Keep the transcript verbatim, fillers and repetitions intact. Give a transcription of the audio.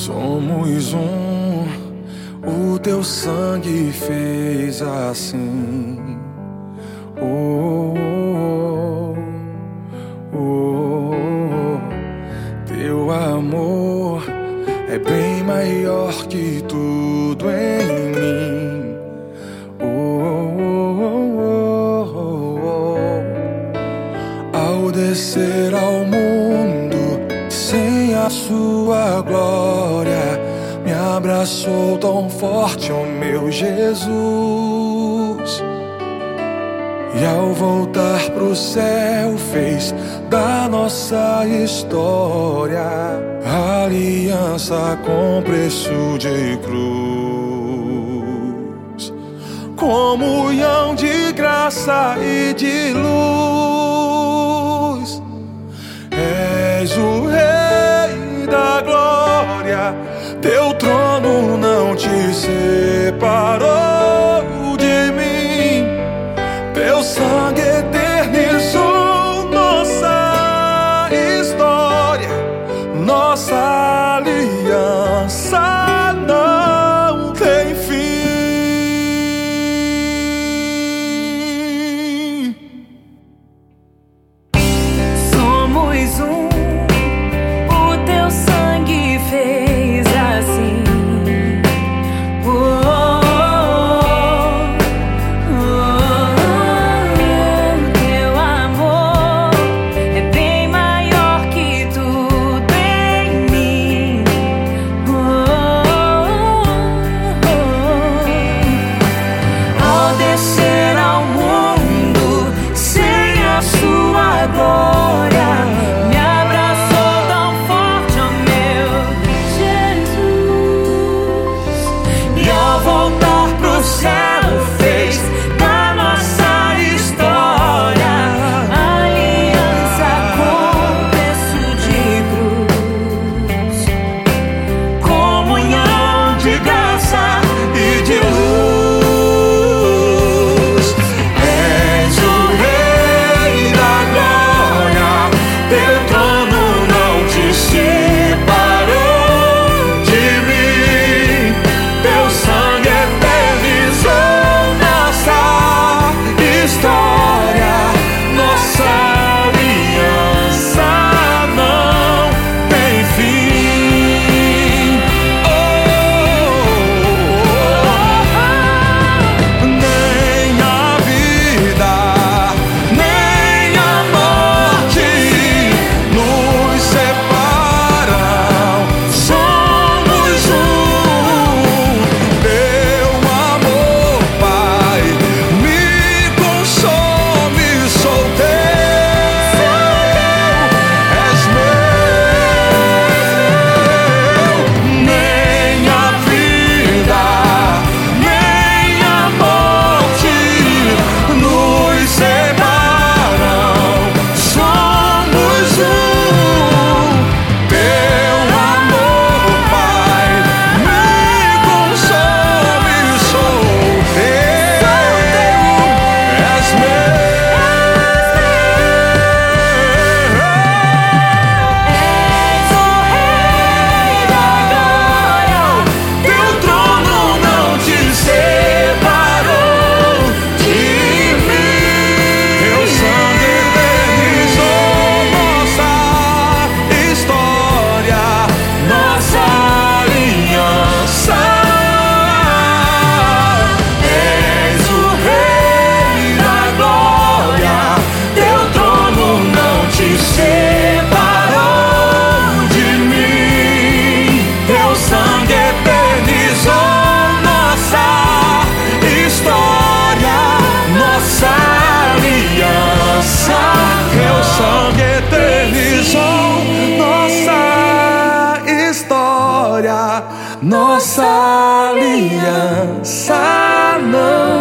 Somos um, o teu sangue fez assim. Oh, oh, oh, oh. Teu amor é bem maior que tudo em mim. Oh, oh, oh, oh. Ao descer ao mundo sem a sua glória, me abraçou tão forte, oh meu Jesus. E ao voltar pro céu fez da nossa história aliança com preço de cruz, comunhão de graça e de luz. És o Rei da glória, teu trono não te separou de mim. Teu sangue eternizou nossa história, nossa aliança não tem fim. Somos um, o teu sangue fez assim. Oh, nossa aliança não